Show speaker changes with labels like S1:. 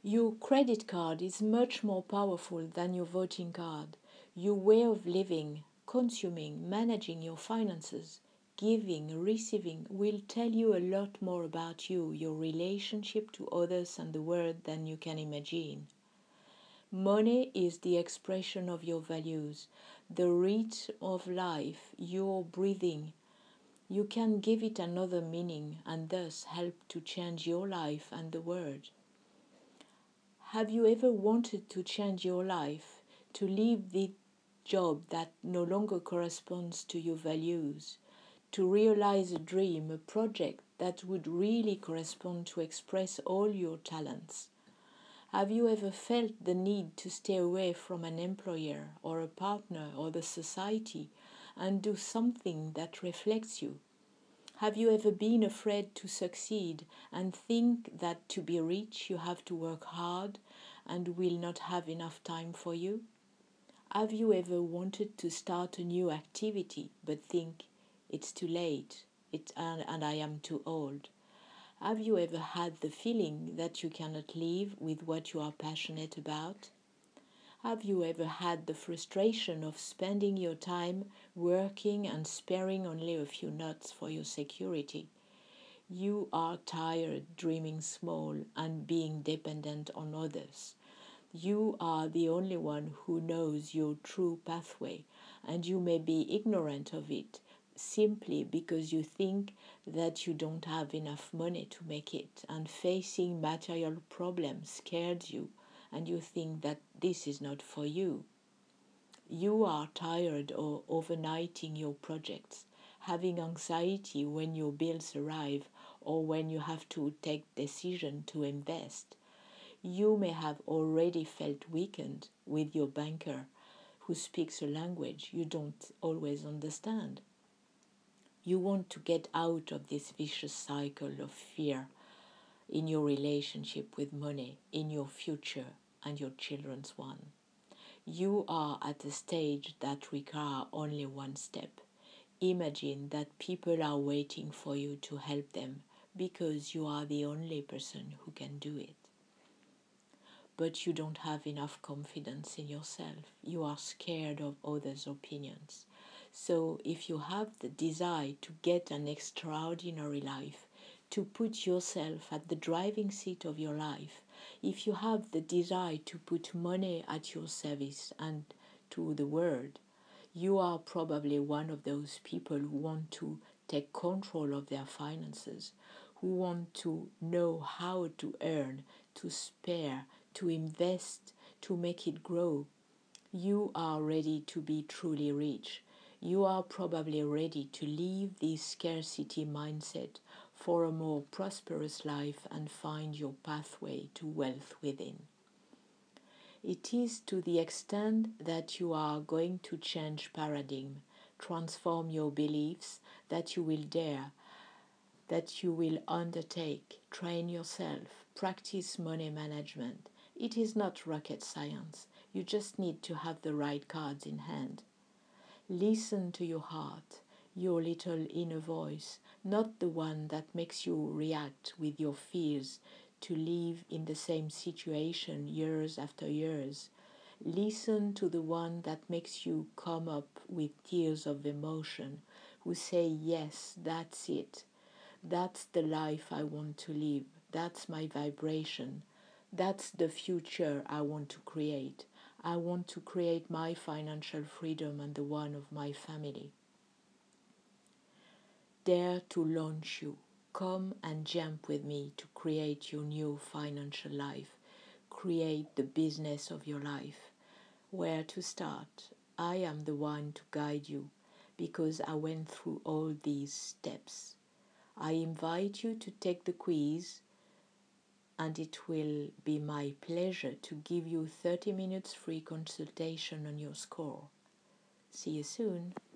S1: Your credit card is much more powerful than your voting card. Your way of living, consuming, managing your finances, giving, receiving will tell you a lot more about you, your relationship to others and the world than you can imagine. Money is the expression of your values, the rhythm of life, your breathing. You can give it another meaning and thus help to change your life and the world. Have you ever wanted to change your life, to leave the job that no longer corresponds to your values, to realize a dream, a project that would really correspond to express all your talents? Have you ever felt the need to stay away from an employer or a partner or the society and do something that reflects you? Have you ever been afraid to succeed and think that to be rich you have to work hard and will not have enough time for you? Have you ever wanted to start a new activity but think it's too late and I am too old? Have you ever had the feeling that you cannot live with what you are passionate about? Have you ever had the frustration of spending your time working and sparing only a few nuts for your security? You are tired dreaming small and being dependent on others. You are the only one who knows your true pathway, and you may be ignorant of it simply because you think that you don't have enough money to make it, and facing material problems scared you, and you think that this is not for you. You are tired of overnighting your projects, having anxiety when your bills arrive or when you have to take decision to invest. You may have already felt weakened with your banker who speaks a language you don't always understand. You want to get out of this vicious cycle of fear in your relationship with money, in your future and your children's one. You are at a stage that requires only one step. Imagine that people are waiting for you to help them because you are the only person who can do it. But you don't have enough confidence in yourself. You are scared of others' opinions. So if you have the desire to get an extraordinary life, to put yourself at the driving seat of your life, if you have the desire to put money at your service and to the world, you are probably one of those people who want to take control of their finances, who want to know how to earn, to spare, to invest, to make it grow. You are ready to be truly rich. You are probably ready to leave this scarcity mindset for a more prosperous life and find your pathway to wealth within. It is to the extent that you are going to change paradigm, transform your beliefs, that you will dare, that you will undertake, train yourself, practice money management. It is not rocket science. You just need to have the right cards in hand. Listen to your heart, your little inner voice, not the one that makes you react with your fears to live in the same situation years after years. Listen to the one that makes you come up with tears of emotion, who say, yes, that's it. That's the life I want to live. That's my vibration. That's the future I want to create. I want to create my financial freedom and the one of my family. Dare to launch you. Come and jump with me to create your new financial life. Create the business of your life. Where to start? I am the one to guide you because I went through all these steps. I invite you to take the quiz, and it will be my pleasure to give you 30 minutes free consultation on your score. See you soon.